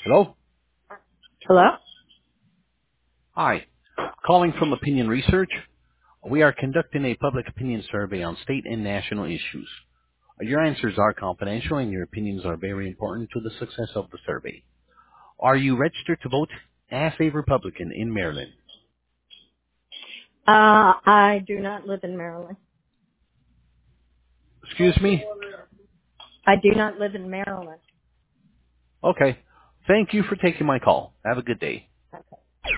Hello? Hello? Hi. Calling from Opinion Research. We are conducting a public opinion survey on state and national issues. Your answers are confidential and your opinions are very important to the success of the survey. Are you registered to vote as a Republican in Maryland? I do not live in Maryland. Excuse me? I do not live in Maryland. Okay. Thank you for taking my call. Have a good day.